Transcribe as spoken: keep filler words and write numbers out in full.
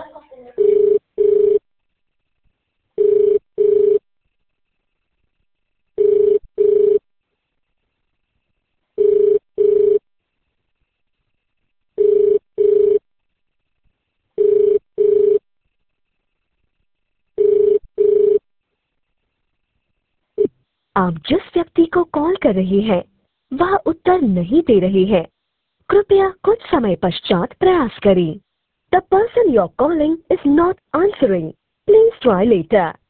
आप जिस व्यक्ति को कॉल कर रही हैं, वह उत्तर नहीं दे रही है। कृपया कुछ समय पश्चात प्रयास करें। The person you're calling is not answering. Please try later.